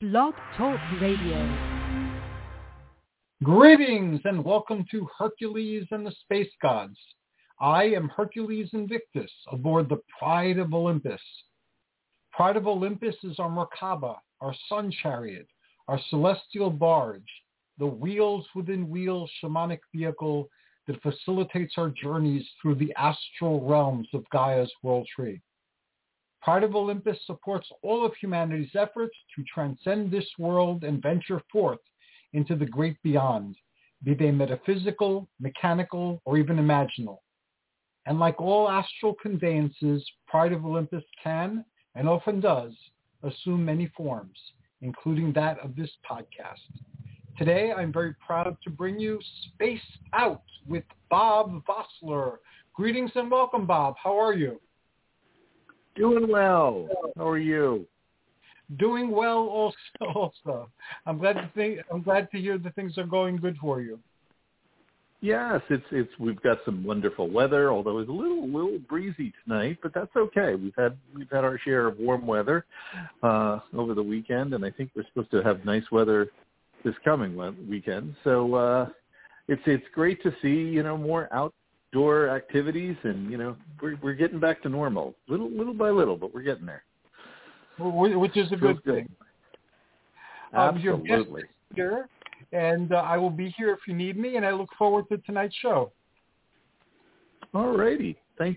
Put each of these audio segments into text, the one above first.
Blog Talk Radio. Greetings and welcome to Hercules and the Space Gods. I am Hercules Invictus aboard the Pride of Olympus. Pride of Olympus is our Merkaba, our sun chariot, our celestial barge, the wheels within wheels shamanic vehicle that facilitates our journeys through the astral realms of Gaia's world tree. Pride of Olympus supports all of humanity's efforts to transcend this world and venture forth into the great beyond, be they metaphysical, mechanical, or even imaginal. And like all astral conveyances, Pride of Olympus can, and often does, assume many forms, including that of this podcast. Today, I'm very proud to bring you Spaced Out with Bob Vossler. Greetings and welcome, Bob. How are you? Doing well. How are you? Doing well also. I'm glad to hear that things are going good for you. Yes, it's we've got some wonderful weather, although it's a little breezy tonight, but that's okay. We've had our share of warm weather over the weekend, and I think we're supposed to have nice weather this coming weekend. So it's great to see more outdoor activities, and we're getting back to normal little by little, but we're getting there. Which is a good thing. Absolutely. Your guest is here, and I will be here if you need me, and I look forward to tonight's show. All righty. Thanks.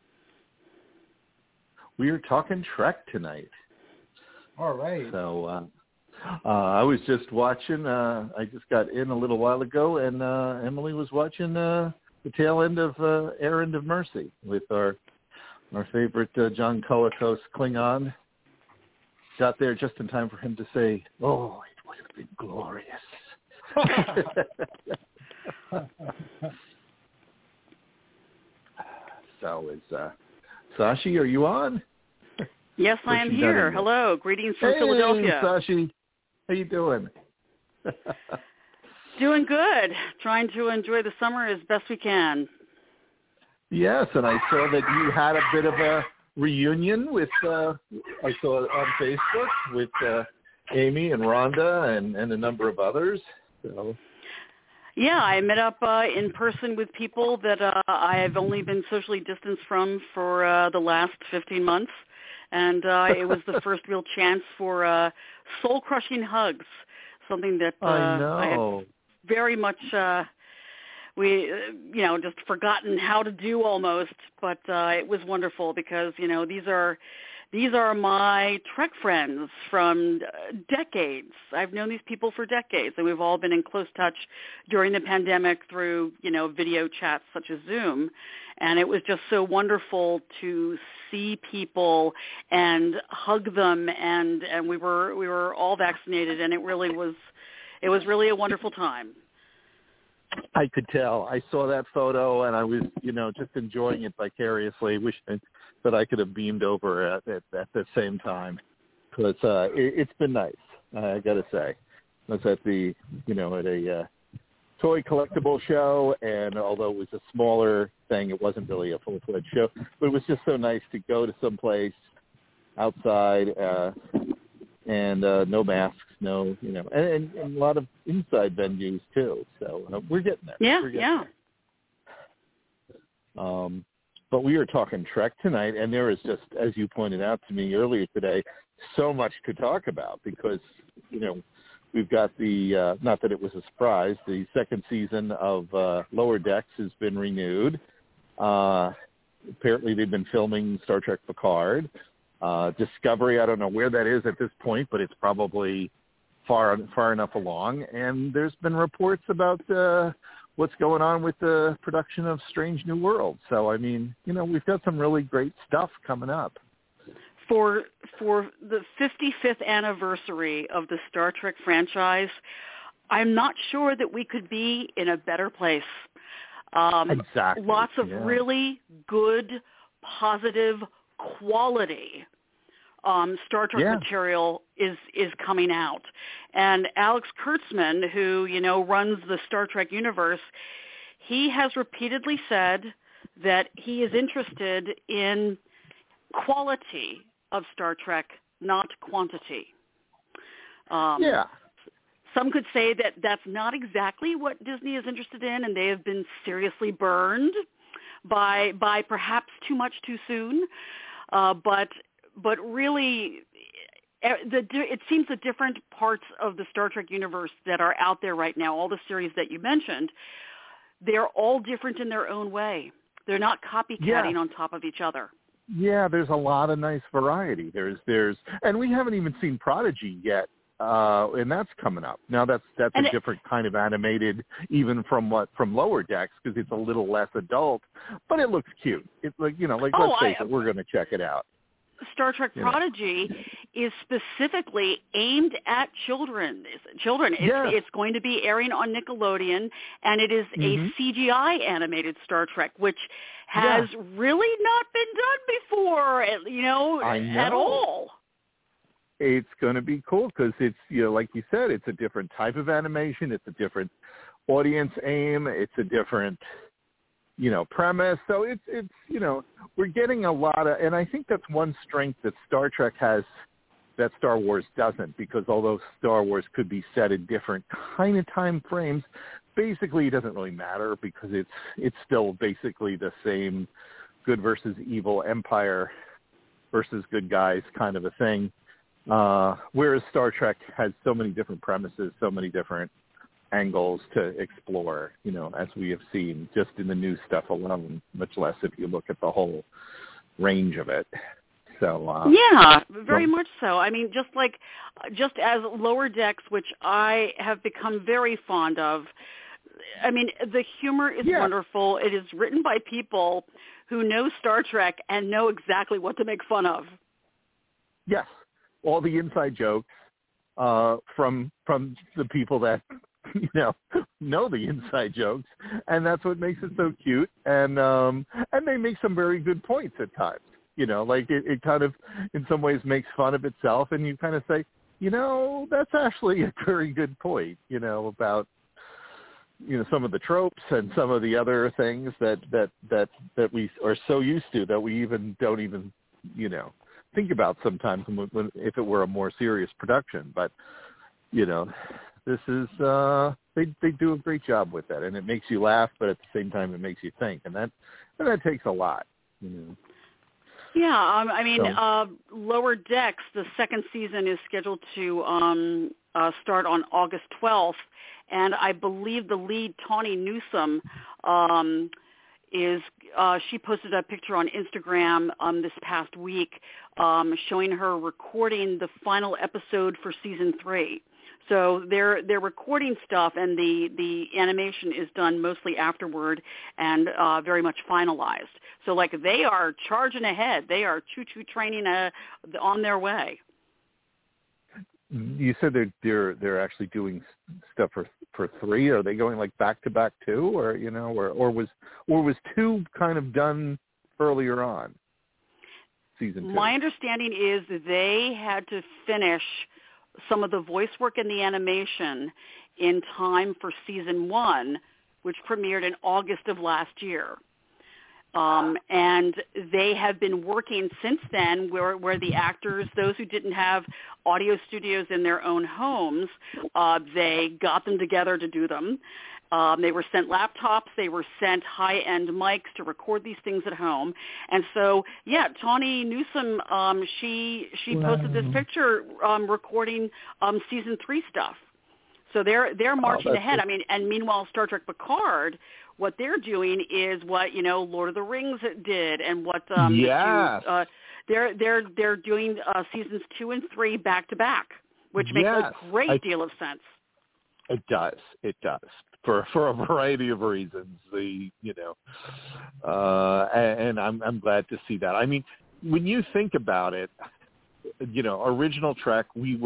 We are talking Trek tonight. All right. So I was just watching, I just got in a little while ago, and Emily was watching the tail end of Errand of Mercy with our favorite John Colicos Klingon. Got there just in time for him to say, "Oh, it would have been glorious." So is Sashi, are you on? Yes, I am here. Hello. Greetings from Philadelphia. Hey, Sashi. How you doing? Doing good. Trying to enjoy the summer as best we can. Yes, and I saw that you had a bit of a reunion with, I saw on Facebook, with Amy and Rhonda and a number of others. So. Yeah, I met up in person with people that I have only been socially distanced from for the last 15 months. And it was the first real chance for soul-crushing hugs, something that I had very much, just forgotten how to do almost. But it was wonderful because, these are my Trek friends from decades. I've known these people for decades, and we've all been in close touch during the pandemic through, video chats such as Zoom. And it was just so wonderful to see people and hug them, and we were all vaccinated, and it was really a wonderful time. I could tell. I saw that photo, and I was, just enjoying it vicariously, wishing that I could have beamed over at the same time, because it's been nice. I got to say, I was at the, at a toy collectible show, and although it was a smaller thing, it wasn't really a full-fledged show. But it was just so nice to go to someplace outside, and no masks, no, and a lot of inside venues too. So we're getting there. Yeah, we're getting there. But we are talking Trek tonight, and there is just, as you pointed out to me earlier today, so much to talk about because, we've got the, not that it was a surprise, the second season of Lower Decks has been renewed. Apparently they've been filming Star Trek Picard. Discovery, I don't know where that is at this point, but it's probably far enough along. And there's been reports about what's going on with the production of Strange New Worlds. So, I mean, we've got some really great stuff coming up. For the 55th anniversary of the Star Trek franchise, I'm not sure that we could be in a better place. Exactly. Lots of really good, positive, quality Star Trek material is coming out. And Alex Kurtzman, who, runs the Star Trek universe, he has repeatedly said that he is interested in quality of Star Trek, not quantity. Yeah. Some could say that that's not exactly what Disney is interested in, and they have been seriously burned by perhaps too much too soon. But really, it seems the different parts of the Star Trek universe that are out there right now, all the series that you mentioned, they're all different in their own way. They're not copycatting on top of each other. Yeah, there's a lot of nice variety. There's, and we haven't even seen Prodigy yet, and that's coming up. Now that's a different kind of animated, even from Lower Decks, because it's a little less adult, but it looks cute. It's like, let's face it, we're going to check it out. Star Trek Prodigy is specifically aimed at children. It's going to be airing on Nickelodeon, and it is a CGI animated Star Trek, which has really not been done before, at all. It's going to be cool because it's, like you said, it's a different type of animation. It's a different audience aim. It's a different premise. So it's we're getting a lot of, and I think that's one strength that Star Trek has that Star Wars doesn't, because although Star Wars could be set in different kind of time frames, basically it doesn't really matter because it's still basically the same good versus evil, empire versus good guys kind of a thing. Whereas Star Trek has so many different premises, so many different angles to explore, as we have seen just in the new stuff alone, much less if you look at the whole range of it. So very much so. I mean, just as Lower Decks, which I have become very fond of. I mean, the humor is wonderful. It is written by people who know Star Trek and know exactly what to make fun of. Yes, all the inside jokes from the people that know the inside jokes, and that's what makes it so cute. And they make some very good points at times. Like it kind of in some ways makes fun of itself, and you kind of say, that's actually a very good point. About some of the tropes and some of the other things that we are so used to that we don't even think about sometimes when if it were a more serious production. But this is they do a great job with that, and it makes you laugh, but at the same time it makes you think, and that takes a lot. Yeah, I mean, Lower Decks, the second season is scheduled to start on August 12th, and I believe the lead, Tawny Newsome, she posted a picture on Instagram this past week showing her recording the final episode for season 3. So they're recording stuff, and the animation is done mostly afterward and very much finalized. So they are charging ahead. They are choo-choo training on their way. You said they're actually doing stuff for 3. Are they going back to back 2, or was 2 kind of done earlier on? Season 2. My understanding is that they had to finish some of the voice work and the animation in time for season 1, which premiered in August of last year. And they have been working since then where the actors, those who didn't have audio studios in their own homes, they got them together to do them. They were sent laptops. They were sent high-end mics to record these things at home. And so, Tawny Newsome, she posted this picture recording season 3 stuff. So they're marching ahead. I mean, and meanwhile, Star Trek Picard, what they're doing is what Lord of the Rings did, and what they're doing seasons 2 and 3 back to back, which makes a great deal of sense. It does. For a variety of reasons, and I'm glad to see that. I mean, when you think about it, original Trek,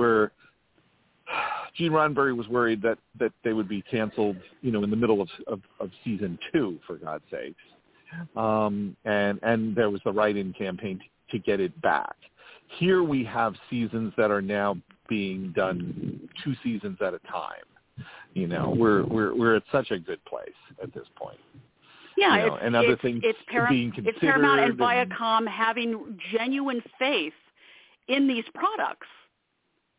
Gene Roddenberry was worried that they would be canceled, in the middle of season 2, for God's sakes, and there was the write-in campaign to get it back. Here we have seasons that are now being done 2 seasons at a time. We're at such a good place at this point. Yeah, and other things being considered. It's Paramount and Viacom having genuine faith in these products.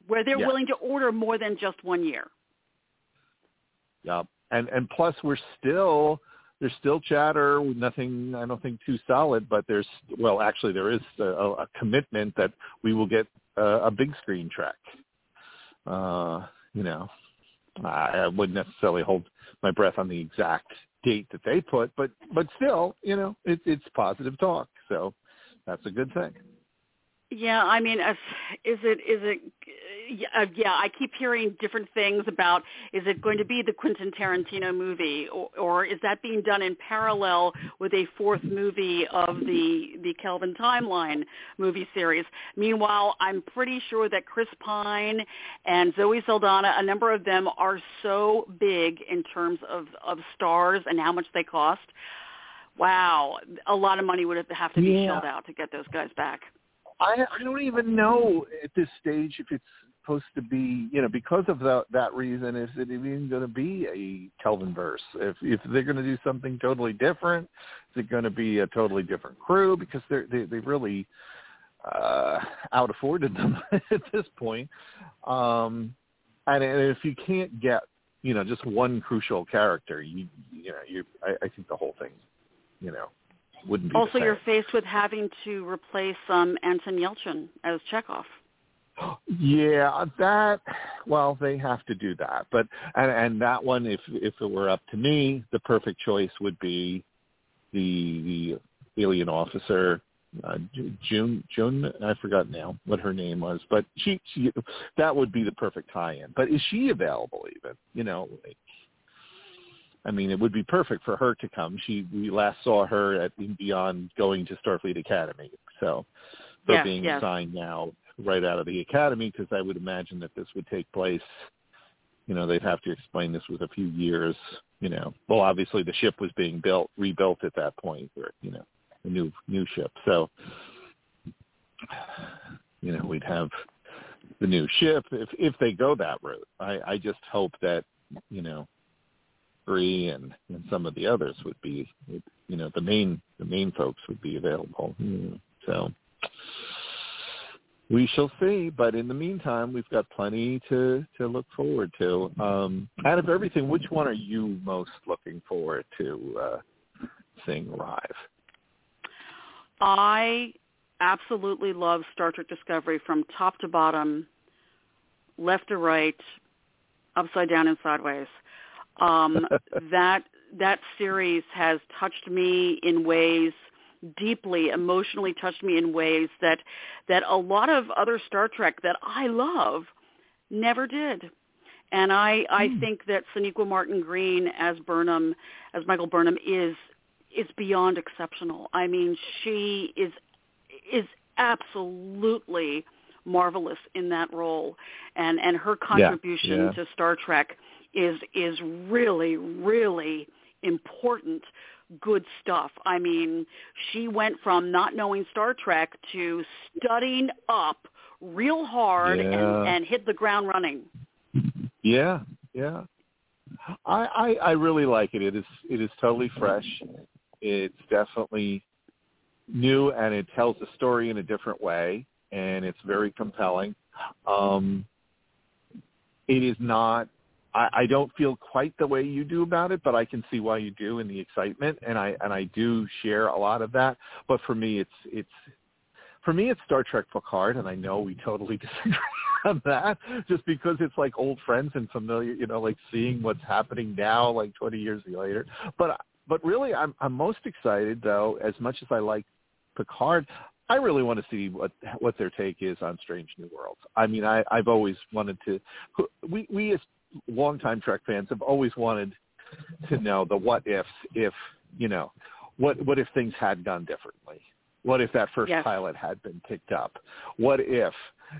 where they're willing to order more than just 1 year. Yeah, and plus there's still chatter, nothing I don't think too solid, but there is a commitment that we will get a big screen Trek. I wouldn't necessarily hold my breath on the exact date that they put, but still, it's positive talk, so that's a good thing. Yeah, I mean, is it? Yeah, I keep hearing different things about, is it going to be the Quentin Tarantino movie, or is that being done in parallel with a fourth movie of the Kelvin Timeline movie series? Meanwhile, I'm pretty sure that Chris Pine and Zoe Saldana, a number of them, are so big in terms of stars and how much they cost. Wow, a lot of money would have to be shelled out to get those guys back. I don't even know at this stage if it's supposed to be, because of that reason, is it even going to be a Kelvinverse? If they're going to do something totally different, is it going to be a totally different crew? Because they really out-afforded them at this point. And if you can't get, just one crucial character, I think the whole thing, wouldn't be also, the same. you're faced with having to replace Anton Yelchin as Chekhov. Yeah, they have to do that. But and that one, if it were up to me, the perfect choice would be the alien officer, June. I forgot now what her name was, but she that would be the perfect tie-in. But is she available even? It would be perfect for her to come. We last saw her at Beyond going to Starfleet Academy. So they're being assigned now right out of the Academy, because I would imagine that this would take place, they'd have to explain this with a few years, Well, obviously the ship was being rebuilt at that point, or, a new ship. So, we'd have the new ship if they go that route. I just hope that, Bree and some of the others would be, the main folks would be available. So we shall see. But in the meantime, we've got plenty to look forward to. Out of everything, which one are you most looking forward to seeing live? I absolutely love Star Trek Discovery from top to bottom, left to right, upside down and sideways. That series has touched me in ways, deeply emotionally touched me in ways that a lot of other Star Trek that I love never did. And I think that Sonequa Martin Green as Michael Burnham is beyond exceptional. I mean, she is absolutely marvelous in that role, and her contribution to Star Trek is really, really important, good stuff. I mean, she went from not knowing Star Trek to studying up real hard and hit the ground running. Yeah. I really like it. It is totally fresh. It's definitely new, and it tells the story in a different way, and it's very compelling. It is not. I don't feel quite the way you do about it, but I can see why you do in the excitement, and I do share a lot of that. But for me, it's Star Trek Picard, and I know we totally disagree on that, just because it's like old friends and familiar, like seeing what's happening now, like 20 years later. But really, I'm most excited, though, as much as I like Picard, I really want to see what their take is on Strange New Worlds. I mean, I've always wanted to. We as longtime Trek fans have always wanted to know the what ifs. If what if things had gone differently? What if that first pilot had been picked up? What if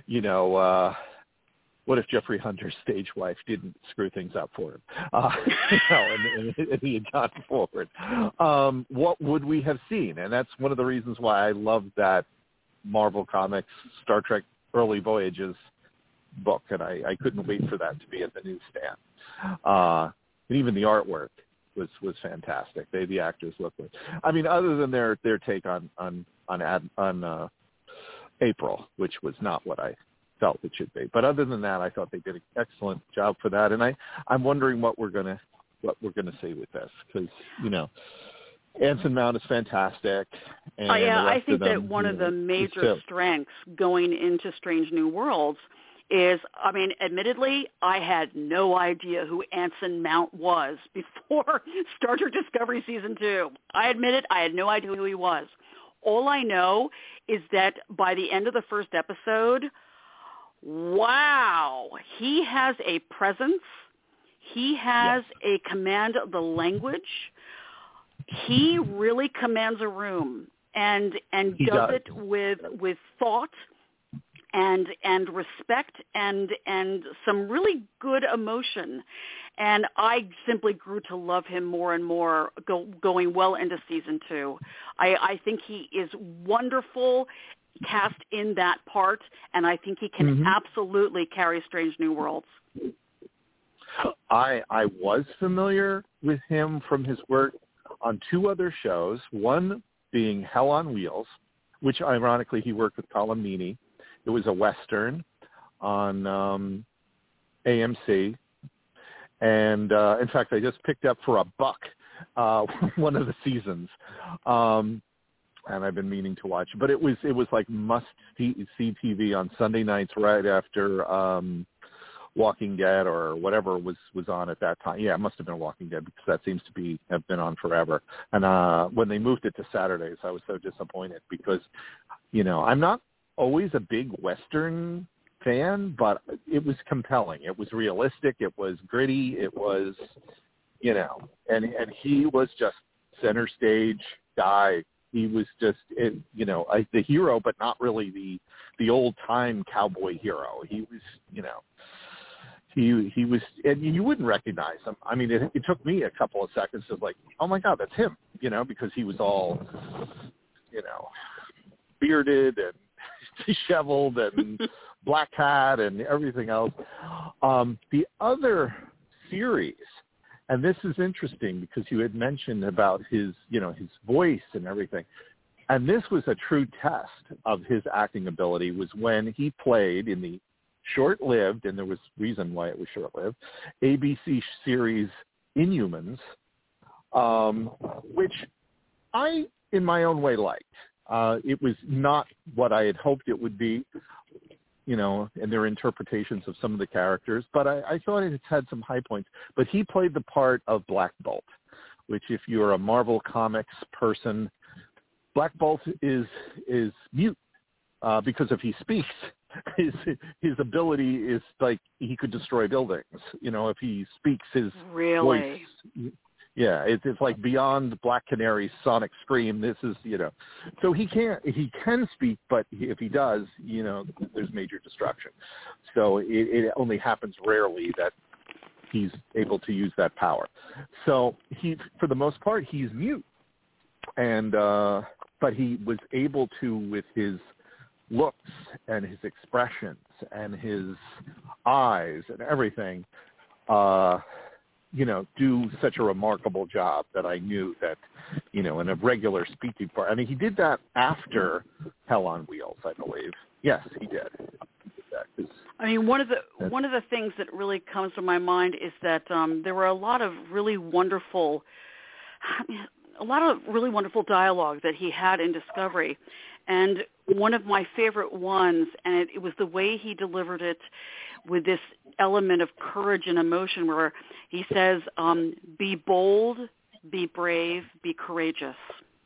what if Jeffrey Hunter's stage wife didn't screw things up for him? And he had gone forward. What would we have seen? And that's one of the reasons why I love that Marvel Comics Star Trek Early Voyages book, and I couldn't wait for that to be at the newsstand. And even the artwork was fantastic. The actors looked like, I mean, other than their take on April, which was not what I felt it should be. But other than that, I thought they did an excellent job for that. And I'm wondering what we're gonna see with this, because Anson Mount is fantastic. And I think that one of the major strengths going into Strange New Worlds is, admittedly, I had no idea who Anson Mount was before Star Trek Discovery Season 2. I admit it, I had no idea who he was. All I know is that by the end of the first episode, wow, he has a presence. He has a command of the language. He really commands a room and does it with thought and respect and some really good emotion. And I simply grew to love him more and more going well into season 2. I think he is wonderful cast in that part, and I think he can absolutely carry Strange New Worlds. I was familiar with him from his work on 2 other shows, one being Hell on Wheels, which ironically he worked with Colm Meaney. It was a Western on AMC. And in fact, I just picked up for $1 one of the seasons. And I've been meaning to watch. But it was like must-see TV on Sunday nights right after Walking Dead or whatever was on at that time. Yeah, it must have been Walking Dead, because that seems to have been on forever. And when they moved it to Saturdays, I was so disappointed, because, I'm not always a big Western fan, but it was compelling. It was realistic. It was gritty. It was, and he was just center stage guy. He was just, the hero, but not really the old time cowboy hero. He was, he was, and you wouldn't recognize him. I mean, it took me a couple of seconds to like, oh my God, that's him, because he was all, bearded and disheveled and black hat and everything else. The other series, and this is interesting because you had mentioned about his, his voice and everything, and this was a true test of his acting ability, was when he played in the short-lived, and there was reason why it was short-lived, ABC series Inhumans, which I, in my own way, liked. It was not what I had hoped it would be, and their interpretations of some of the characters, but I thought it had some high points. But he played the part of Black Bolt, which, if you're a Marvel Comics person, Black Bolt is mute, because if he speaks, his ability is like he could destroy buildings. If he speaks, his voice. Yeah, it's like beyond Black Canary's sonic scream. This is, so he can speak, but if he does, there's major destruction. So it only happens rarely that he's able to use that power. So for the most part, he's mute, and but he was able to, with his looks and his expressions and his eyes and everything, do such a remarkable job that I knew that, in a regular speaking part. I mean, he did that Hell on Wheels, I believe. Yes, he did. One of the things that really comes to my mind is that there were a lot of really wonderful dialogue that he had in Discovery. And one of my favorite ones, and it was the way he delivered it with this element of courage and emotion, where he says, be bold, be brave, be courageous.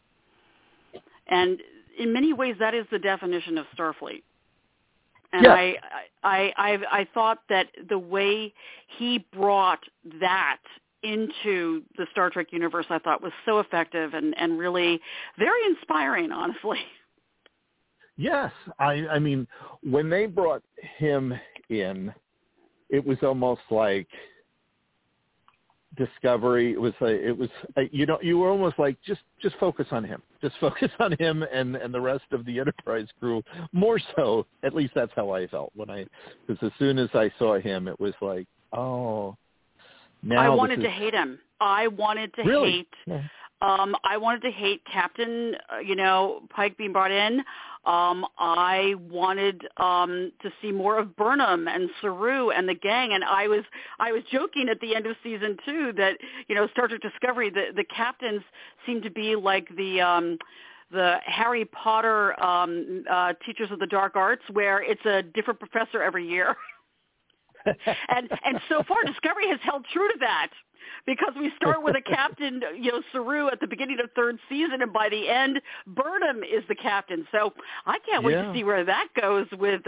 And in many ways, that is the definition of Starfleet. And yes. I thought that the way he brought that into the Star Trek universe, I thought was so effective and really very inspiring, honestly. Yes. I mean, when they brought him in, it was almost like Discovery. It was you were almost like, just focus on him. Just focus on him and the rest of the Enterprise crew. More so, at least that's how I felt because as soon as I saw him, it was like, oh, now I wanted to hate him. I wanted to hate. Yeah. I wanted to hate Captain, Pike being brought in. I wanted to see more of Burnham and Saru and the gang, and I was joking at the end of season 2 that Star Trek Discovery, the captains seem to be like the Harry Potter Teachers of the Dark Arts, where it's a different professor every year. and so far, Discovery has held true to that. Because we start with a captain, Saru at the beginning of 3rd season, and by the end, Burnham is the captain. So I can't wait to see where that goes with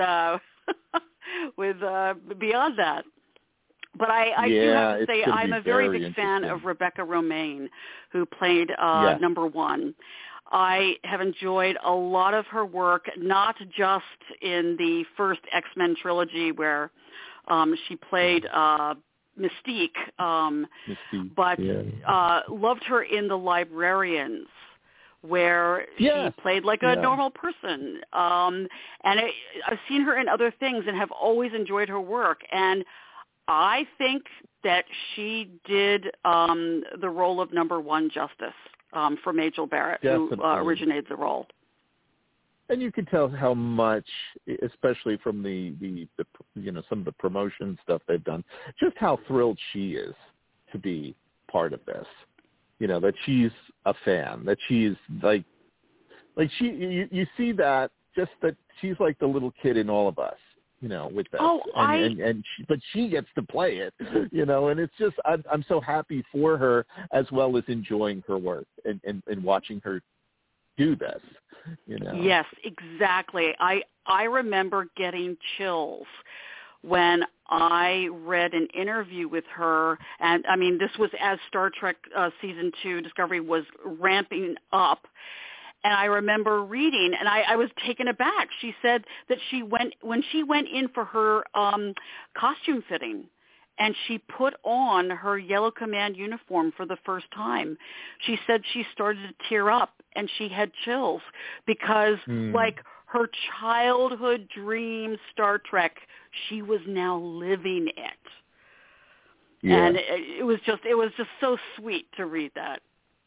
beyond that. But I do have to say I'm a very big fan of Rebecca Romijn, who played number 1. I have enjoyed a lot of her work, not just in the first X-Men trilogy where she played Mystique, but loved her in The Librarians, where she played like a normal person. And I've seen her in other things and have always enjoyed her work. And I think that she did the role of number 1 justice for Majel Barrett, who originated the role. And you can tell how much, especially from the some of the promotion stuff they've done, just how thrilled she is to be part of this. That she's a fan, that she's like you see that, just that she's like the little kid in all of us, with this. But she gets to play it, and it's just, I'm so happy for her, as well as enjoying her work and watching her do this. Yes, exactly. I remember getting chills when I read an interview with her, and I mean, this was as Star Trek season 2 Discovery was ramping up, and I remember reading, and I was taken aback. She said that when she went in for her costume fitting, and she put on her Yellow Command uniform for the first time, she said she started to tear up and she had chills because, like, her childhood dream Star Trek, she was now living it. Yeah. And it was just so sweet to read that.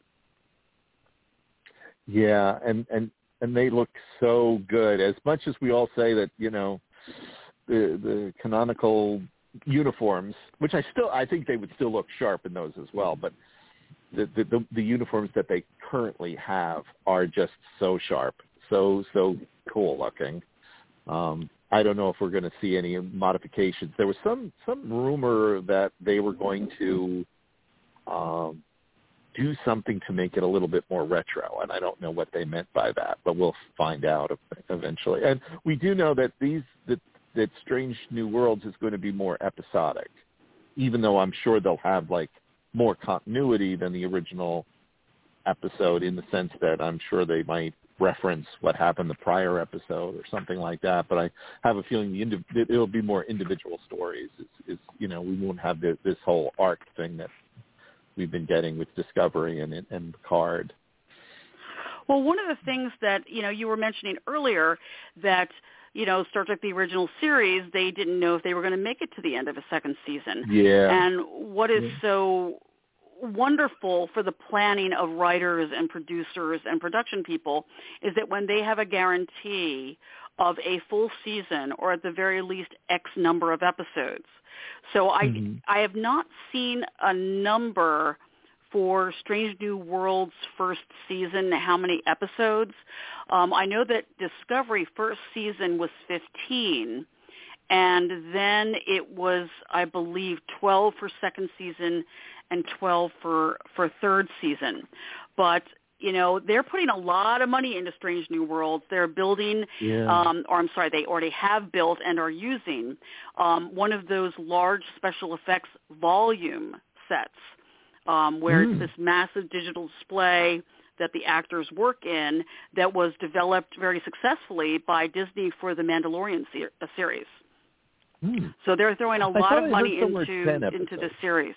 Yeah, and they look so good. As much as we all say that, the canonical uniforms, which I think they would still look sharp in those as well, but the uniforms that they currently have are just so sharp, so cool looking. I don't know if we're going to see any modifications. There was some rumor that they were going to do something to make it a little bit more retro, and I don't know what they meant by that, but we'll find out eventually. And we do know that that Strange New Worlds is going to be more episodic, even though I'm sure they'll have like more continuity than the original episode, in the sense that I'm sure they might reference what happened the prior episode or something like that. But I have a feeling it'll be more individual stories. We won't have this whole arc thing that we've been getting with Discovery and Picard. Well, one of the things that, you were mentioning earlier, that Star Trek, the original series, they didn't know if they were going to make it to the end of a 2nd season. Yeah. And what is so wonderful for the planning of writers and producers and production people is that when they have a guarantee of a full season, or at the very least X number of episodes. So I have not seen a number for Strange New Worlds' first season, how many episodes. I know that Discovery first season was 15, and then it was, I believe, 12 for 2nd season and 12 for 3rd season. But, they're putting a lot of money into Strange New Worlds. They're building, they already have built and are using one of those large special effects volume sets, where it's this massive digital display that the actors work in, that was developed very successfully by Disney for the Mandalorian series. So they're throwing a lot of money into this series.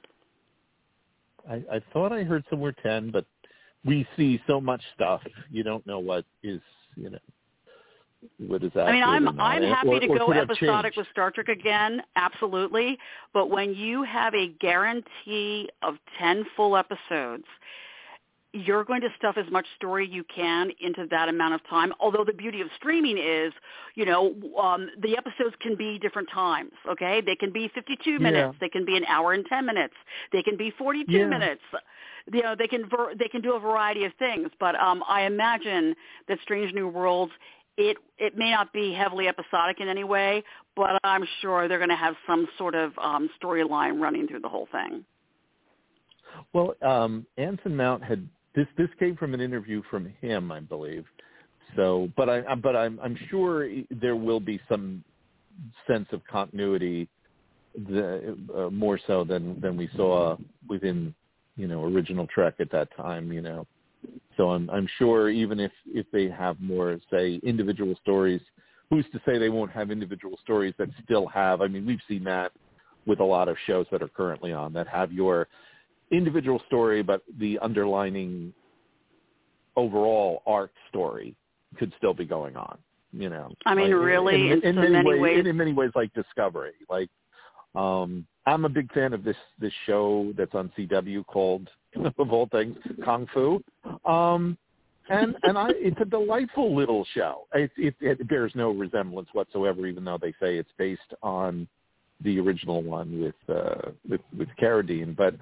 I thought I heard somewhere 10, but we see so much stuff, you don't know what is, what is accurate. I mean, I'm happy to go episodic with Star Trek again, absolutely. But when you have a guarantee of 10 full episodes, you're going to stuff as much story you can into that amount of time. Although the beauty of streaming is, the episodes can be different times, okay? They can be 52 minutes. They can be an hour and 10 minutes. They can be 42 minutes. They can do a variety of things. But I imagine that Strange New Worlds, it may not be heavily episodic in any way, but I'm sure they're going to have some sort of storyline running through the whole thing. Well, Anson Mount had this came from an interview from him, I believe. So, but I'm sure there will be some sense of continuity, more so than we saw within original Trek at that time. So I'm sure even if they have more, say, individual stories, who's to say they won't have individual stories that still have? I mean, we've seen that with a lot of shows that are currently on that have your individual story, but the underlining overall arc story could still be going on. I mean, really, in many ways, like Discovery. Like, I'm a big fan of this show that's on CW called, of all things, Kung Fu. And it's a delightful little show. It bears no resemblance whatsoever, even though they say it's based on the original one with Carradine, but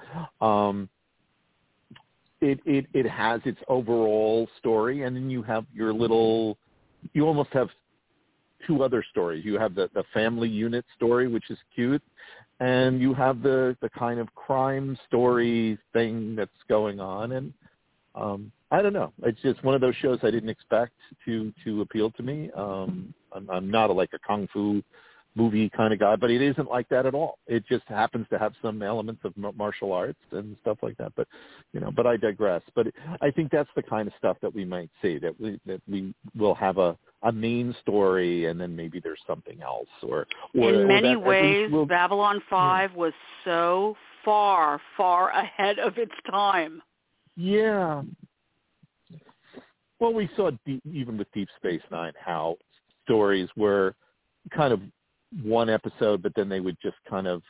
it has its overall story, and then you have you almost have two other stories. You have the family unit story, which is cute, and you have the kind of crime story thing that's going on, and I don't know. It's just one of those shows I didn't expect to appeal to me. I'm not a Kung Fu movie kind of guy, but it isn't like that at all. It just happens to have some elements of martial arts and stuff like that. But but I digress. But I think that's the kind of stuff that we might see, that we will have a main story, and then maybe there's something else. Or in many ways, Babylon 5 was so far ahead of its time. Yeah. Well, we saw even with Deep Space Nine how stories were kind of one episode, but then they would just kind of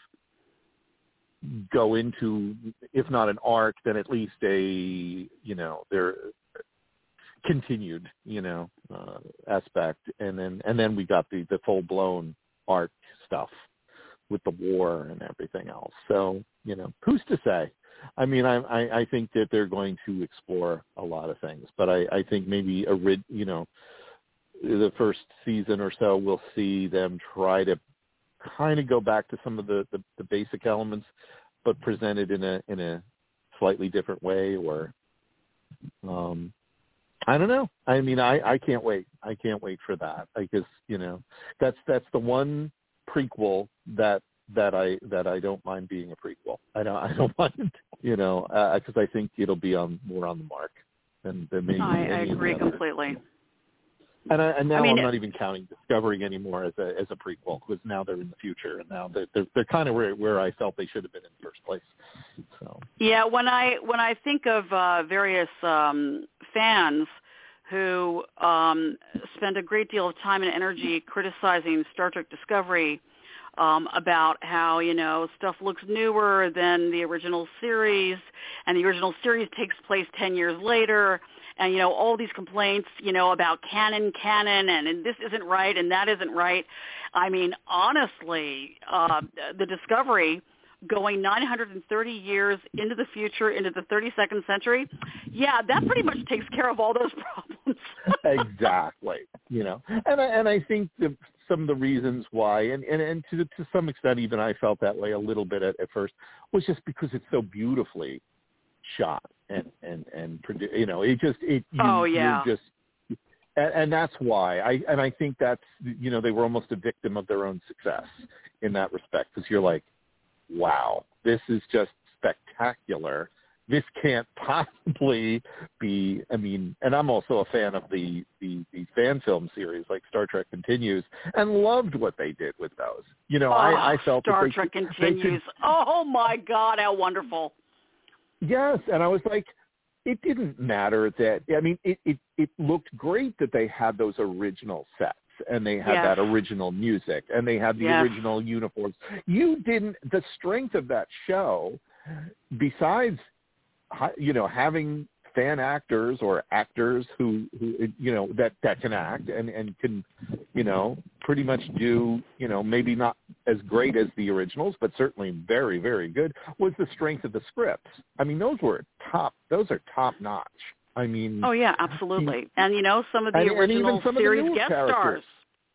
go into, if not an arc, then at least their continued, aspect. And then we got the full blown arc stuff with the war and everything else. So, who's to say? I mean, I think that they're going to explore a lot of things, but I think maybe the first season or so, we'll see them try to kind of go back to some of the basic elements, but presented in a slightly different way. Or I don't know. I mean, I can't wait. I can't wait for that, because that's the one prequel that I don't mind being a prequel. I don't mind, because I think it'll be more on the mark than maybe. I agree completely. And now I'm not even counting Discovery anymore as a prequel, because now they're in the future, and now they're kind of where I felt they should have been in the first place. So yeah, when I think of various fans who spend a great deal of time and energy criticizing Star Trek Discovery, about how stuff looks newer than the original series, and the original series takes place 10 years later. And, all these complaints, about canon, and this isn't right and that isn't right. I mean, honestly, the Discovery going 930 years into the future, into the 32nd century, yeah, that pretty much takes care of all those problems. Exactly. And I think some of the reasons why, and to some extent even I felt that way a little bit at first, was just because it's so beautifully shot and produced, and that's why I think that's, they were almost a victim of their own success in that respect, because you're like, wow, this is just spectacular. This can't possibly be, and I'm also a fan of the fan film series like Star Trek Continues, and loved what they did with those. I felt Star Trek Continues. Oh my God, how wonderful. Yes, and I was like, it didn't matter that, it looked great that they had those original sets, and they had that original music, and they had the original uniforms. The strength of that show, besides, having fan actors or actors who that can act and can, pretty much do, maybe not as great as the originals, but certainly very, very good, was the strength of the scripts. I mean, those are top notch. I mean, oh yeah, absolutely. And some of the original series guest stars.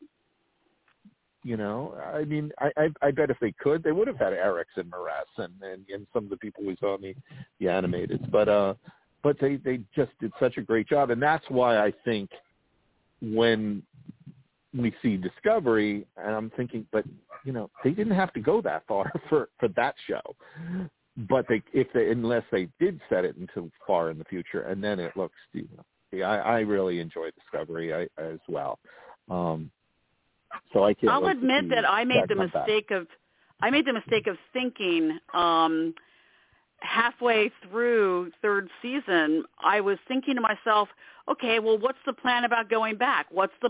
I mean, I bet if they could, they would have had Eriks and Mraz and some of the people we saw in the animated. But they just did such a great job, and that's why I think when we see Discovery, and I'm thinking, but they didn't have to go that far for that show. But unless they did set it into far in the future, and then it looks, I really enjoy Discovery as well. So I'll admit that I made the mistake of thinking halfway through third season, I was thinking to myself, okay, well, what's the plan about going back?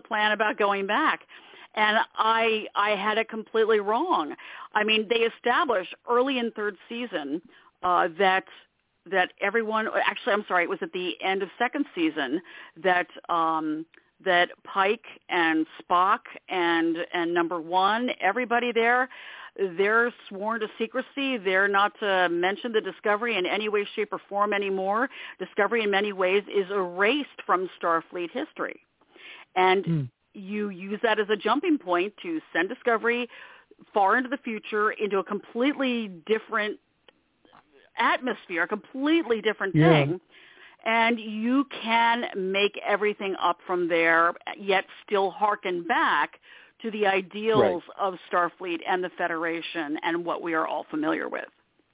And I had it completely wrong. I mean, they established early in third season that everyone, actually, I'm sorry, it was at the end of second season that Pike and Spock and number one, everybody there, they're sworn to secrecy. They're not to mention the Discovery in any way, shape, or form anymore. Discovery in many ways is erased from Starfleet history. And you use that as a jumping point to send Discovery far into the future into a completely different atmosphere, a completely different thing. And you can make everything up from there, yet still hearken back to the ideals of Starfleet and the Federation and what we are all familiar with.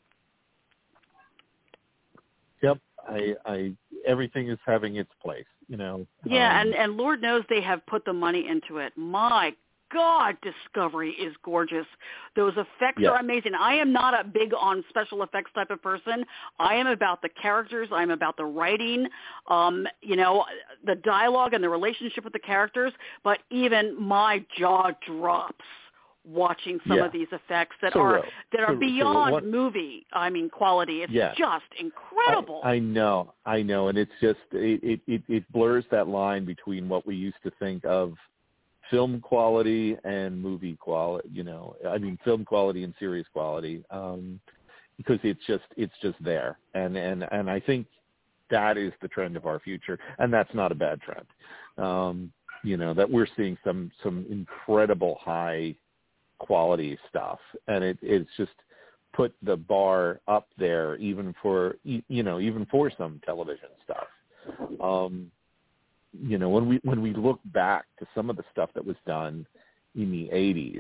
Yep, everything is having its place, Yeah, and Lord knows they have put the money into it. My God, Discovery is gorgeous. Those effects are amazing. I am not a big on special effects type of person. I am about the characters. I'm about the writing, the dialogue and the relationship with the characters. But even my jaw drops watching some of these effects that are beyond movie. I mean, quality. It's just incredible. I know, and it's just it blurs that line between what we used to think of film quality and movie quality, film quality and series quality, because it's just there. And I think that is the trend of our future. And that's not a bad trend. That we're seeing some incredible high quality stuff. And it's just put the bar up there even for some television stuff. When we look back to some of the stuff that was done in the 80s,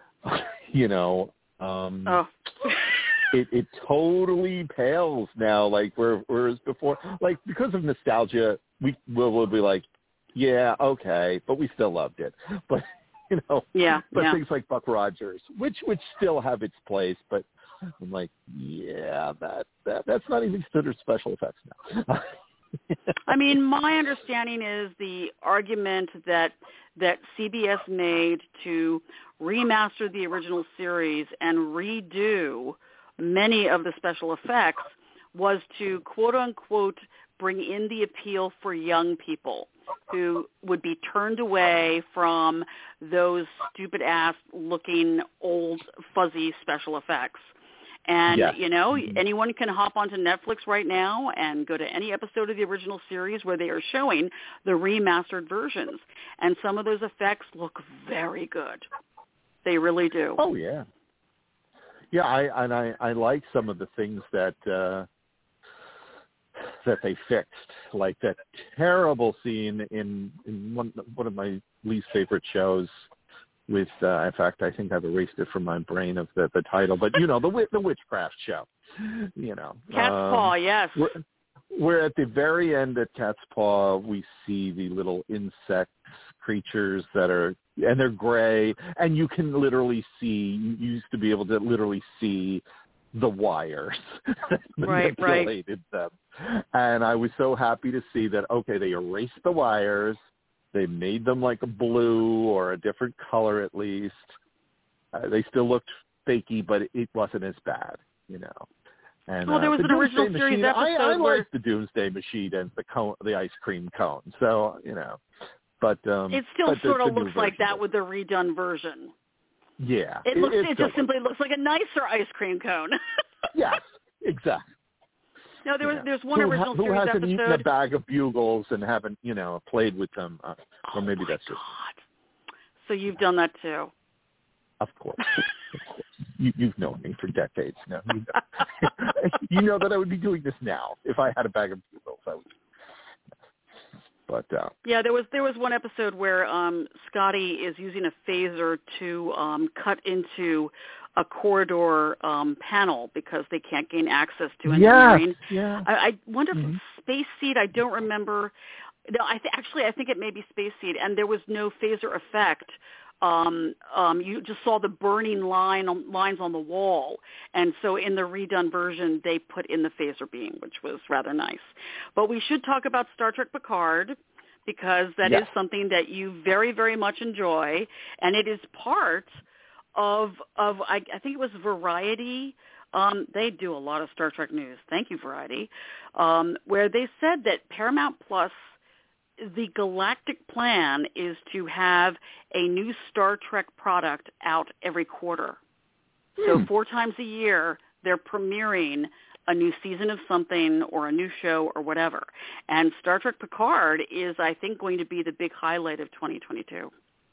it totally pales now, like whereas before, like because of nostalgia, we'll be like, yeah, okay, but we still loved it. But things like Buck Rogers, which still have its place, but I'm like, yeah, that's not even considered special effects now. I mean, my understanding is the argument that CBS made to remaster the original series and redo many of the special effects was to, quote unquote, bring in the appeal for young people who would be turned away from those stupid-ass looking old fuzzy special effects. And, anyone can hop onto Netflix right now and go to any episode of the original series where they are showing the remastered versions. And some of those effects look very good. They really do. Oh, yeah. Yeah, I like some of the things that they fixed, like that terrible scene in one of my least favorite shows, with, in fact, I think I've erased it from my brain of the title, but the witchcraft show, Cat's Paw, yes. Where at the very end at Cat's Paw, we see the little insect creatures and they're gray, and you can literally see, you used to be able to literally see the wires that manipulated them. And I was so happy to see that, okay, they erased the wires. They made them like a blue or a different color at least. They still looked fakey, but it wasn't as bad, And there was the an original Doomsday series Machine, episode I where like the Doomsday Machine as the ice cream cone. So but it still but sort of the looks new like version that with the redone version. Yeah, It just simply looks like a nicer ice cream cone. Yes, exactly. No, there's one original who series hasn't episode. eaten a bag of Bugles and haven't played with them, or maybe that's just. So you've done that too. Of course. You've known me for decades now. You know that I would be doing this now if I had a bag of Bugles. I would. But yeah, there was one episode where Scotty is using a phaser to cut into a corridor panel because they can't gain access to engineering. Yeah. I wonder if it's Space Seed. I don't remember. No, I think it may be Space Seed, and there was no phaser effect. You just saw the burning lines on the wall, and so in the redone version, they put in the phaser beam, which was rather nice. But we should talk about Star Trek Picard, because that is something that you very, very much enjoy, and it is part of I think it was Variety. They do a lot of Star Trek news. Thank you, Variety, where they said that Paramount Plus, the galactic plan is to have a new Star Trek product out every quarter. So 4 times a year, they're premiering a new season of something or a new show or whatever. And Star Trek Picard is, I think, going to be the big highlight of 2022.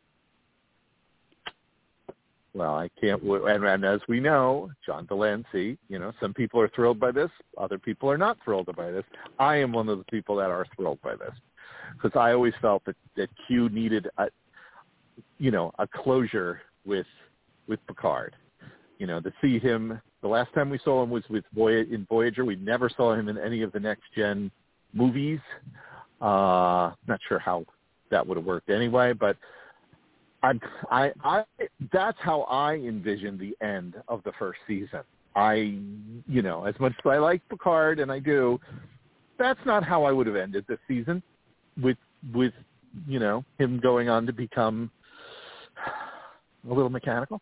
Well, I can't. And as we know, John Delancey, some people are thrilled by this. Other people are not thrilled by this. I am one of the people that are thrilled by this, because I always felt that Q needed a closure with Picard. To see him, the last time we saw him was in Voyager. We never saw him in any of the Next Gen movies. Not sure how that would have worked anyway, but I that's how I envision the end of the first season. As much as I like Picard, and I do, that's not how I would have ended this season with him going on to become a little mechanical.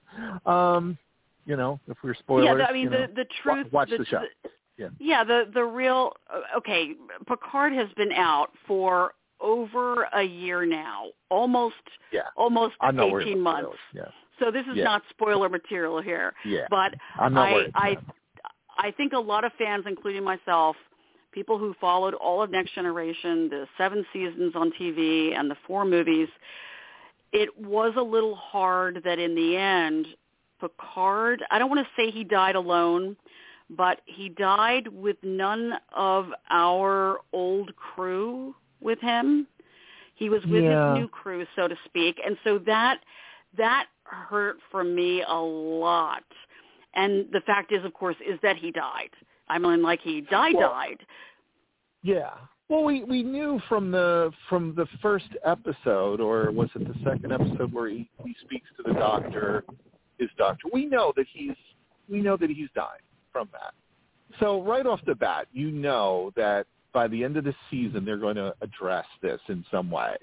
If we're spoilers, the truth. Watch the show. The real Picard has been out for over a year now, almost 18 months. Yeah. So this is not spoiler material here. Yeah. But I'm not worried. I think a lot of fans, including myself, people who followed all of Next Generation, the 7 seasons on TV and the 4 movies, it was a little hard that in the end, Picard, I don't want to say he died alone, but he died with none of our old crew with him. He was with his new crew, so to speak. And so that hurt for me a lot. And the fact is, of course, is that he died. I mean, like he died. Yeah. Well, we knew from the first episode, or was it the second episode, where he speaks to the doctor, his doctor. We know that he's dying from that. So right off the bat, that by the end of the season, they're going to address this in some way,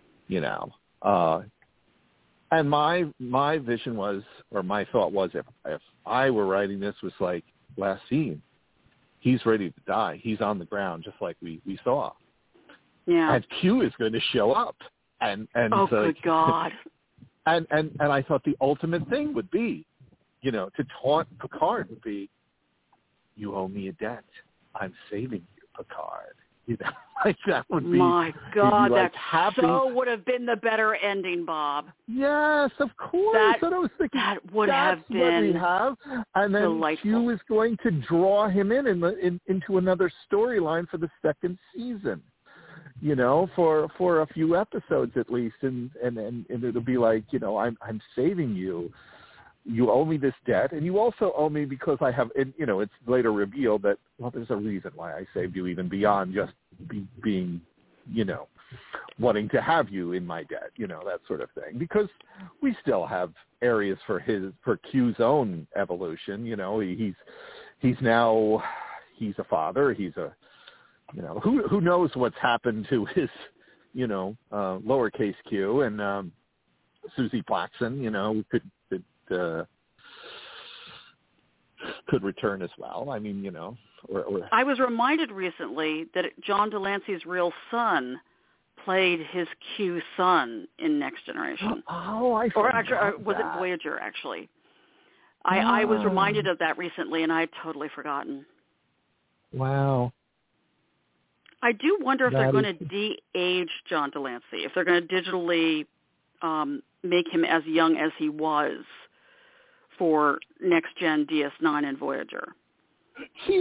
And my vision was, or my thought was, if I were writing this, was like last scene, he's ready to die. He's on the ground, just like we saw. Yeah. And Q is going to show up, and oh, good God. And I thought the ultimate thing would be, to taunt Picard would be, you owe me a debt. I'm saving you, Picard. Like that would be. My God, like that so would have been the better ending, Bob. Yes, of course. I was thinking that would have been what we have, and then delightful. Q is going to draw him into another storyline for the second season. For a few episodes at least, and it'll be like, I'm saving you. You owe me this debt, and you also owe me because I have, and, it's later revealed that, well, there's a reason why I saved you, even beyond just being, wanting to have you in my debt, that sort of thing. Because we still have areas for Q's own evolution. He's now a father. He's a, who knows what's happened to his, lowercase Q, and Susie Plaxton, could could return as well. I mean, or I was reminded recently that John Delancey's real son played his Q son in Next Generation. Oh, I or forgot actually, or was that. it Voyager? Actually, I was reminded of that recently, and I had totally forgotten. Wow. I do wonder if they're That going is- to de-age John Delancey, if they're going to digitally make him as young as he was for Next Gen, DS9, and Voyager. See,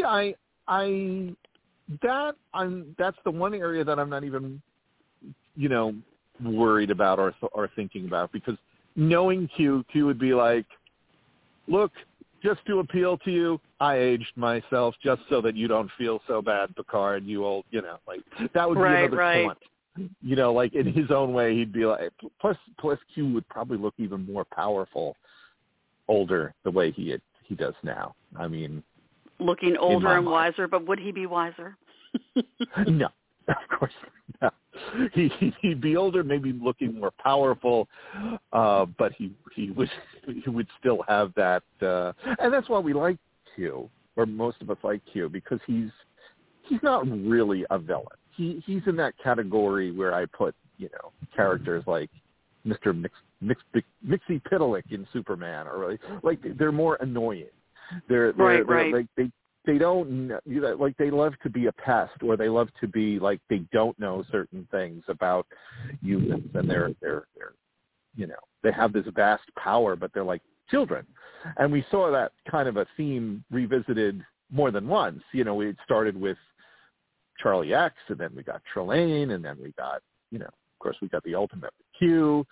that's the one area that I'm not even, worried about or thinking about, because knowing Q would be like, look, just to appeal to you, I aged myself just so that you don't feel so bad, Picard, you old, like that would be another taunt. Like in his own way, he'd be like, plus Q would probably look even more powerful, older, the way he does now. I mean, looking older and wiser, but would he be wiser? No, of course not. He'd be older, maybe looking more powerful, but he would still have that, and that's why we like Q, or most of us like Q, because he's not really a villain. He's in that category where I put characters like Mr. Mixie Pitalik in Superman, or like they're more annoying. They're right. like they don't, like they love to be a pest, or they love to be like they don't know certain things about humans, and they're they have this vast power, but they're like children. And we saw that kind of a theme revisited more than once. It started with Charlie X, and then we got Trelane, and then we got, of course, we got the ultimate Q.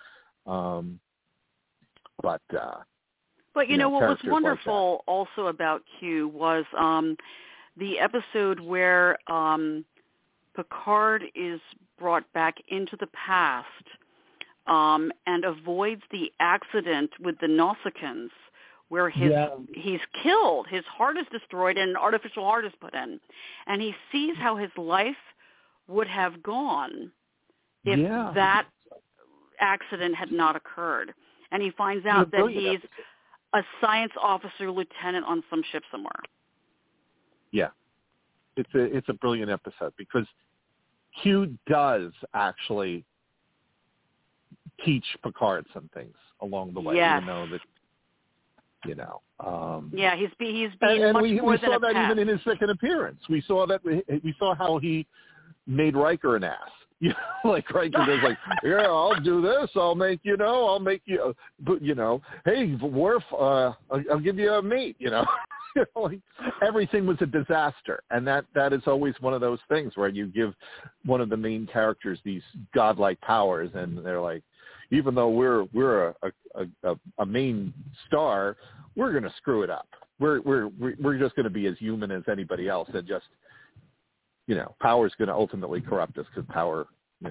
But what was wonderful also about Q was the episode where Picard is brought back into the past and avoids the accident with the Nausicaans, where he's killed, his heart is destroyed, and an artificial heart is put in. And he sees how his life would have gone if that accident had not occurred. And he finds out that he's a science officer lieutenant on some ship somewhere. Yeah. It's a brilliant episode, because Q does actually teach Picard some things along the way, even though that, he's being much more than a pest. We saw that even in his second appearance. We saw how he made Riker an ass. Like Riker was like, I'll do this. I'll make you, but hey, Worf, I'll give you a mate. Like, everything was a disaster, and that is always one of those things where you give one of the main characters these godlike powers, and they're like, even though we're a main star, we're going to screw it up. We're just going to be as human as anybody else, and just power is going to ultimately corrupt us, because power,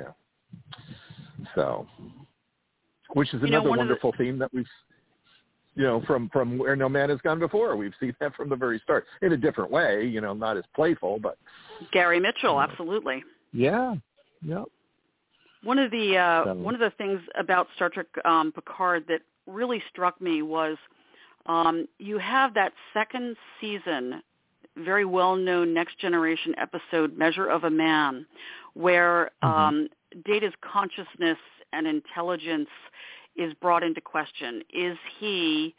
so, which is another wonderful theme that we've, from Where No Man Has Gone Before. We've seen that from the very start in a different way, not as playful, but Gary Mitchell, absolutely. Yeah. Yep. One of the things about Star Trek Picard that really struck me was you have that second season, very well-known Next Generation episode, Measure of a Man, where Data's consciousness and intelligence is brought into question. Is he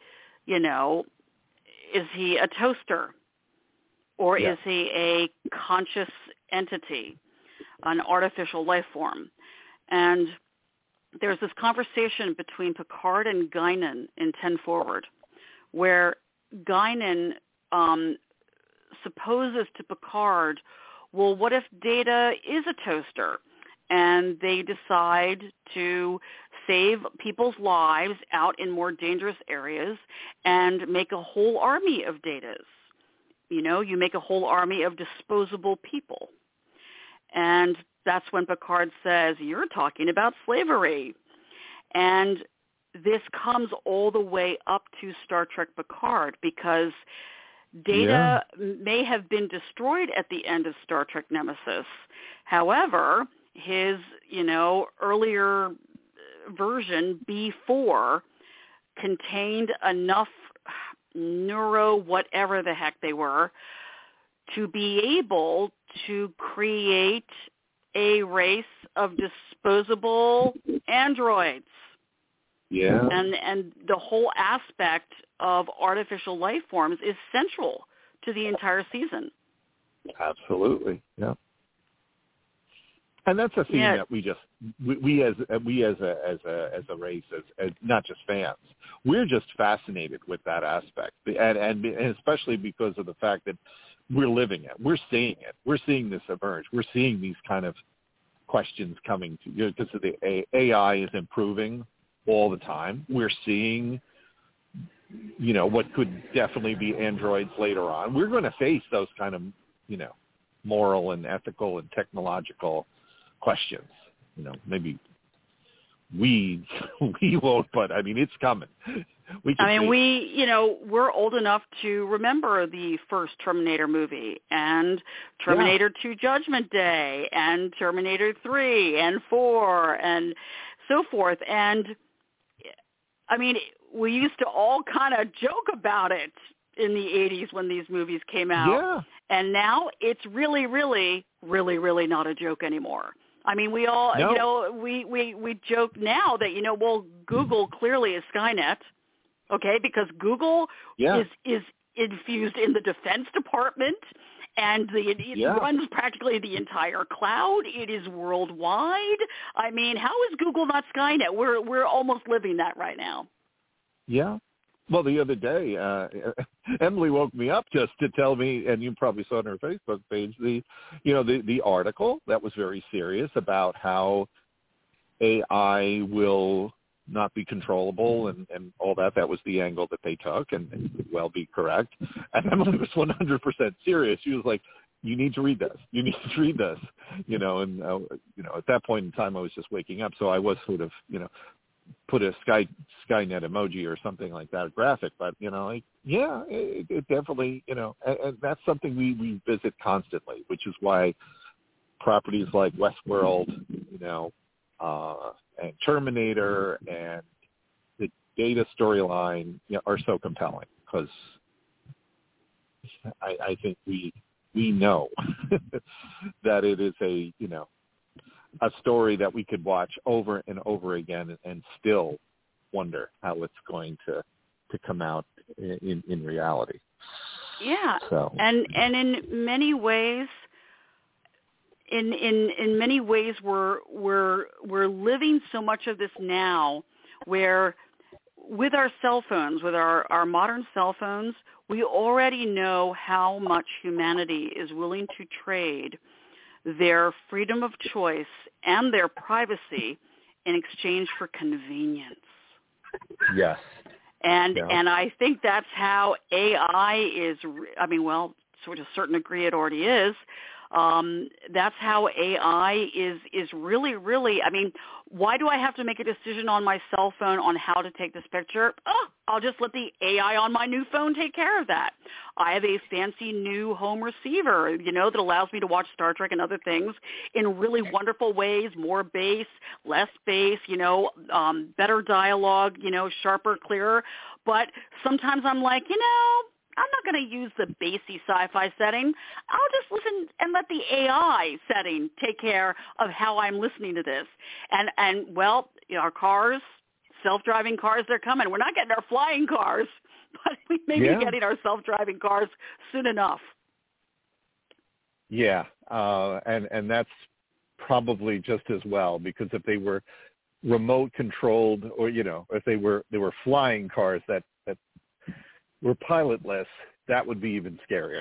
a toaster? Or is he a conscious entity, an artificial life form? And there's this conversation between Picard and Guinan in 10 Forward, where Guinan supposes to Picard, well, what if Data is a toaster? And they decide to save people's lives out in more dangerous areas and make a whole army of Datas. You make a whole army of disposable people. And that's when Picard says, you're talking about slavery. And this comes all the way up to Star Trek Picard, because Data may have been destroyed at the end of Star Trek Nemesis. However, his, earlier version, B4, contained enough neuro whatever the heck they were, to be able to create a race of disposable androids. Yeah. And the whole aspect of artificial life forms is central to the entire season. Absolutely. Yeah. And that's a theme that we as a race, as not just fans, we're just fascinated with that aspect, and especially because of the fact that we're living it, we're seeing this emerge, we're seeing these kind of questions coming to you because the AI is improving all the time. We're seeing, what could definitely be androids later on. We're going to face those kind of, moral and ethical and technological questions. Maybe we won't, but I mean, it's coming. We're old enough to remember the first Terminator movie and Terminator 2 Judgment Day and Terminator 3 and 4 and so forth. And I mean, we used to all kind of joke about it in the 80s when these movies came out. Yeah. And now it's really, really, really, really not a joke anymore. I mean, we all, we joke now that, Google clearly is Skynet, okay, because Google is infused in the Defense Department, and it runs practically the entire cloud. It is worldwide. I mean, how is Google not Skynet? We're almost living that right now. Yeah. Well, the other day, Emily woke me up just to tell me, and you probably saw on her Facebook page, the article that was very serious about how AI will not be controllable and all that. That was the angle that they took, and could well be correct. And Emily was 100% serious. She was like, you need to read this. You need to read this. And, at that point in time, I was just waking up. So I was sort of, put a Skynet emoji or something like that, a graphic, but it definitely, and that's something we visit constantly, which is why properties like Westworld, and Terminator and the Data storyline are so compelling, because I think we know that it is a story that we could watch over and over again and still wonder how it's going to come out in reality. Yeah. So. And in many ways, in many ways, we're living so much of this now, where with our cell phones, with our modern cell phones, we already know how much humanity is willing to trade their freedom of choice and their privacy in exchange for convenience. Yes. And I think that's how AI is, to a certain degree it already is. That's how AI is really, really, why do I have to make a decision on my cell phone on how to take this picture? I'll just let the AI on my new phone take care of that. I have a fancy new home receiver, that allows me to watch Star Trek and other things in really wonderful ways, more bass, less bass, better dialogue, sharper, clearer. But sometimes I'm like, I'm not going to use the bassy sci-fi setting. I'll just listen and let the AI setting take care of how I'm listening to this. And our cars, self-driving cars, they're coming. We're not getting our flying cars, but we may be getting our self-driving cars soon enough. Yeah, and that's probably just as well, because if they were remote controlled, or if they were flying cars that were pilotless, that would be even scarier,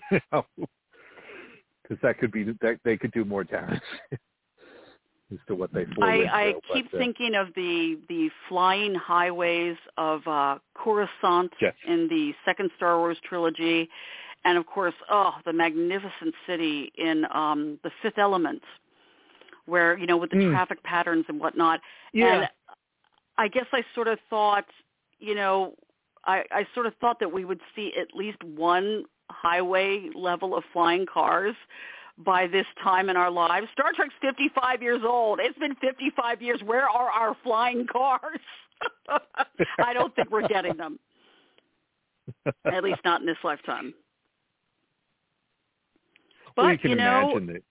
because that could be that they could do more damage as to what they flew into. I keep thinking of the flying highways of Coruscant in the second Star Wars trilogy, and of course, the magnificent city in the Fifth Element, where with the traffic patterns and whatnot. Yeah. And I guess I sort of thought, I sort of thought that we would see at least one highway level of flying cars by this time in our lives. Star Trek's 55 years old. It's been 55 years. Where are our flying cars? I don't think we're getting them. At least not in this lifetime. But, well, you can imagine that.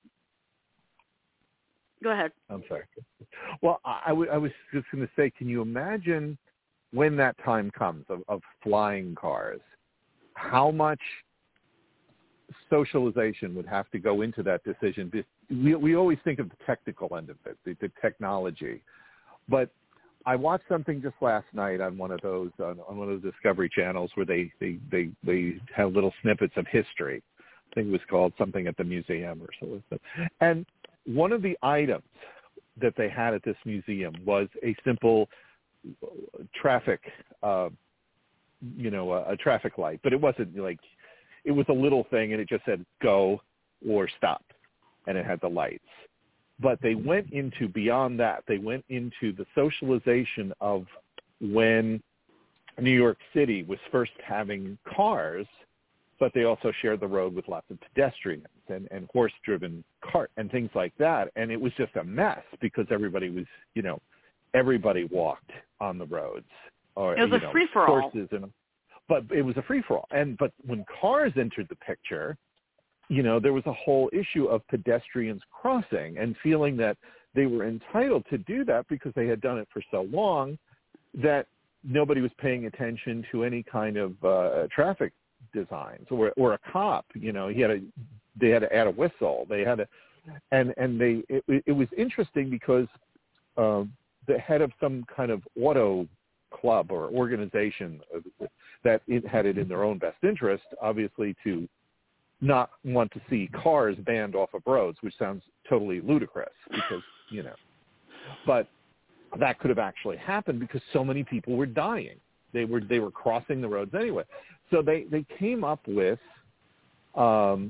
Go ahead. I'm sorry. Well, I was just going to say, can you imagine when that time comes of flying cars, how much socialization would have to go into that decision? We always think of the technical end of it, the technology. But I watched something just last night on one of those on one of the Discovery channels where they have little snippets of history. I think it was called something at the museum or something. And one of the items that they had at this museum was a simple traffic, a traffic light, but it wasn't like, it was a little thing and it just said go or stop, and it had the lights. But they went into beyond that. They went into the socialization of when New York City was first having cars, but they also shared the road with lots of pedestrians and horse-driven cart and things like that. And it was just a mess because everybody was, everybody walked on the roads. Or, it was a free-for-all. But it was a free-for-all. But when cars entered the picture, there was a whole issue of pedestrians crossing and feeling that they were entitled to do that because they had done it for so long that nobody was paying attention to any kind of traffic designs or a cop. They had to add a whistle. They had to, it was interesting because the head of some kind of auto club or organization that it had it in their own best interest, obviously, to not want to see cars banned off of roads, which sounds totally ludicrous because, but that could have actually happened because so many people were dying. They were crossing the roads anyway. So they came up with, the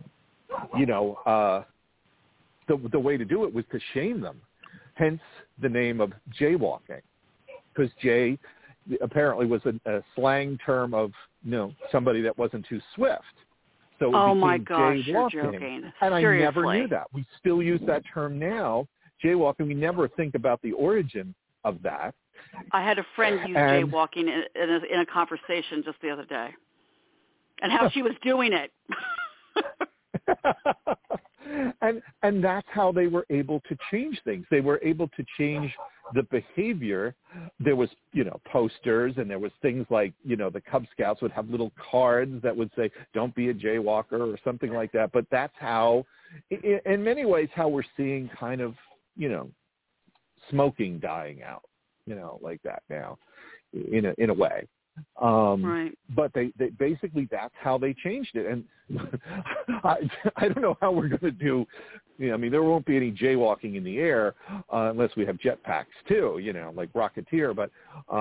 way to do it was to shame them, hence the name of jaywalking, because jay apparently was a slang term of somebody that wasn't too swift. So it my became gosh, you're jaywalking. joking. And Seriously. I never knew that. We still use that term now, jaywalking. We never think about the origin of that. I had a friend use jaywalking in a conversation just the other day, and how she was doing it. and that's how they were able to change things. They were able to change the behavior. There was, posters, and there was things like, the Cub Scouts would have little cards that would say, don't be a jaywalker or something like that. But that's how, in many ways, how we're seeing kind of, smoking dying out, like that now, in a way. Right. But they basically, that's how they changed it. And I don't know how we're going to do, there won't be any jaywalking in the air unless we have jetpacks too, like Rocketeer. But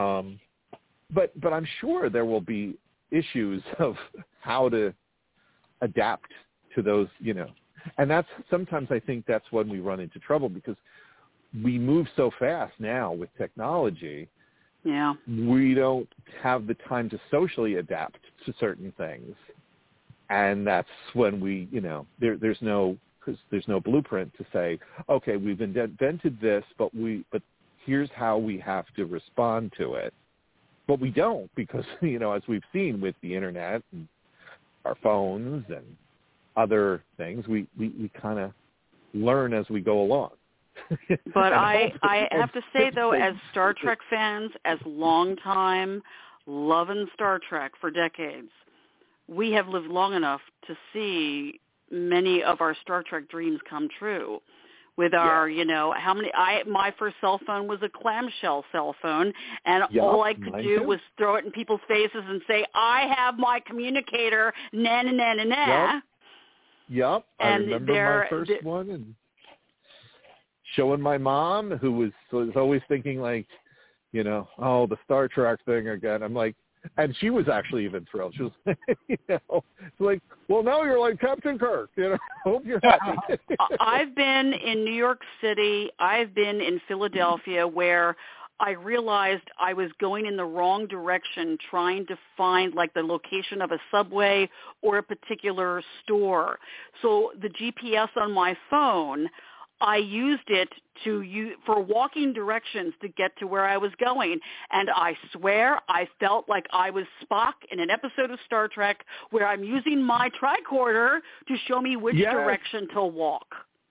I'm sure there will be issues of how to adapt to those, and that's sometimes I think that's when we run into trouble because we move so fast now with technology. Yeah. We don't have the time to socially adapt to certain things. And that's when we, there's no blueprint to say, okay, we've invented this, but here's how we have to respond to it. But we don't because, as we've seen with the internet and our phones and other things, we kind of learn as we go along. But I have to say, though, as Star Trek fans, as longtime loving Star Trek for decades, we have lived long enough to see many of our Star Trek dreams come true. With our, my first cell phone was a clamshell cell phone, and all I could do was throw it in people's faces and say, I have my communicator, na na na na na. Yep. I remember my first one and showing my mom, who was always thinking like, the Star Trek thing again. I'm like, and she was actually even thrilled. She was, it's like, well, now you're like Captain Kirk. Hope you're happy. I've been in New York City. I've been in Philadelphia, where I realized I was going in the wrong direction, trying to find like the location of a Subway or a particular store. So the GPS on my phone, I used it for walking directions to get to where I was going. And I swear I felt like I was Spock in an episode of Star Trek where I'm using my tricorder to show me which direction to walk.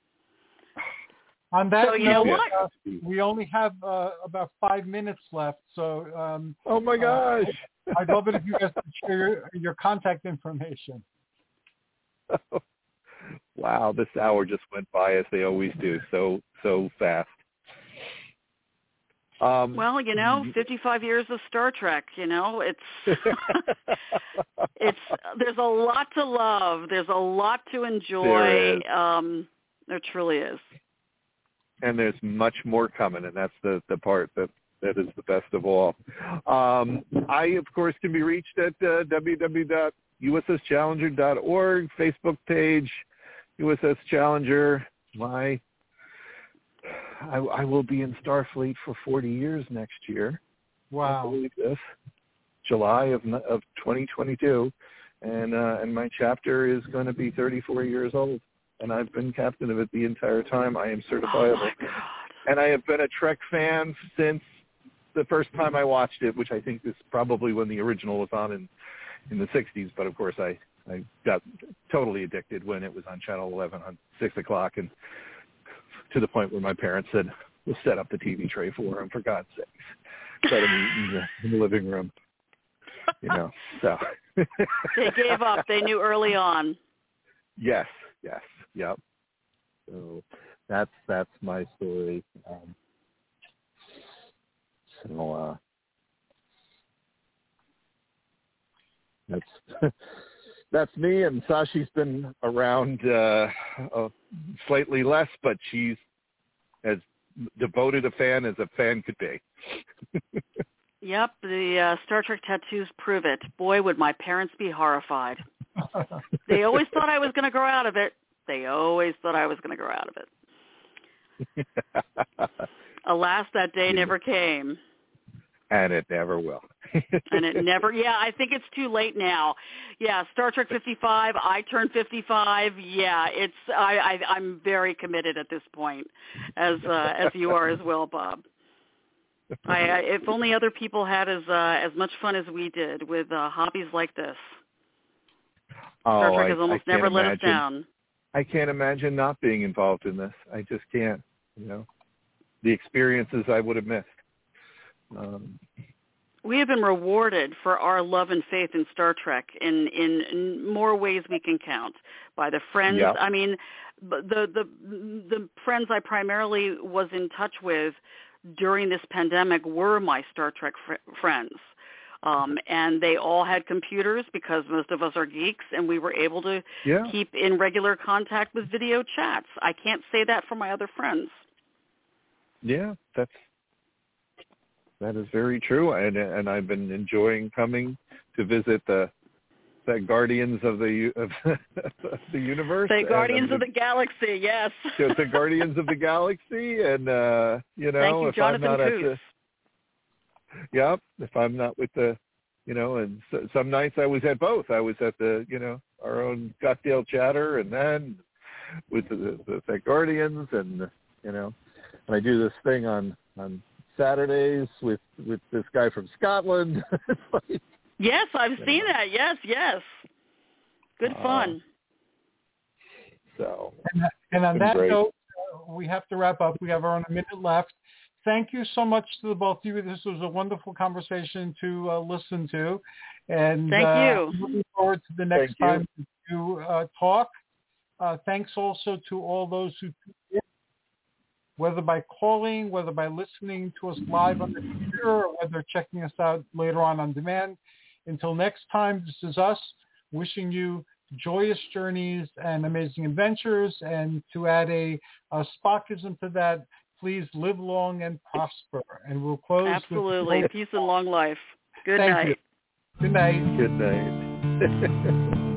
On that so you know what? We only have about 5 minutes left. So, oh my gosh. I'd love it if you guys could share your contact information. Wow, this hour just went by as they always do, so fast. Well, 55 years of Star Trek, it's there's a lot to love. There's a lot to enjoy. There truly is. And there's much more coming, and that's the part that is the best of all. I, of course, can be reached at www.usschallenger.org, Facebook page, USS Challenger. I will be in Starfleet for 40 years next year. Wow. I believe this. July of 2022. And my chapter is going to be 34 years old. And I've been captain of it the entire time. I am certifiable. Oh, my God. And I have been a Trek fan since the first time I watched it, which I think is probably when the original was on in the 60s. But, of course, I got totally addicted when it was on Channel 11 on 6 o'clock, and to the point where my parents said, we'll set up the TV tray for him, for God's sakes. Let him eat in the living room. So. They gave up. They knew early on. Yes. Yep. So that's my story. That's me, and Sashi's been around slightly less, but she's as devoted a fan as a fan could be. Yep, the Star Trek tattoos prove it. Boy, would my parents be horrified. They always thought I was going to grow out of it. Alas, that day never came. And it never will. I think it's too late now. Yeah, Star Trek 55, I turned 55. Yeah, I'm very committed at this point, as you are as well, Bob. If only other people had as much fun as we did with hobbies like this. Star Trek has almost never let us down. I can't imagine not being involved in this. I just can't. The experiences I would have missed. We have been rewarded for our love and faith in Star Trek in more ways we can count. By the friends, yep. I mean, the friends I primarily was in touch with during this pandemic were my Star Trek friends. And they all had computers because most of us are geeks, and we were able to keep in regular contact with video chats. I can't say that for my other friends. Yeah, that is very true, and I've been enjoying coming to visit the Guardians of the universe. The Guardians of the Galaxy, yes. The Guardians of the Galaxy, and Thank you, if Jonathan I'm not Kuhs. If I'm not with the, and some nights I was at both. I was at the, our own cocktail chatter, and then with the Guardians, and and I do this thing on Saturdays with this guy from Scotland. Yes, I've seen that. Yes. Good fun. And on that note, we have to wrap up. We have around a minute left. Thank you so much to the both of you. This was a wonderful conversation to listen to. And thank you. Looking forward to the next time to talk. Thanks also to all those who, whether by calling, whether by listening to us live on the computer, or whether checking us out later on demand. Until next time, this is us wishing you joyous journeys and amazing adventures. And to add a Spockism to that, please live long and prosper. And we'll close absolutely. Peace and long life. Good Thank night. You. Good night. Good night.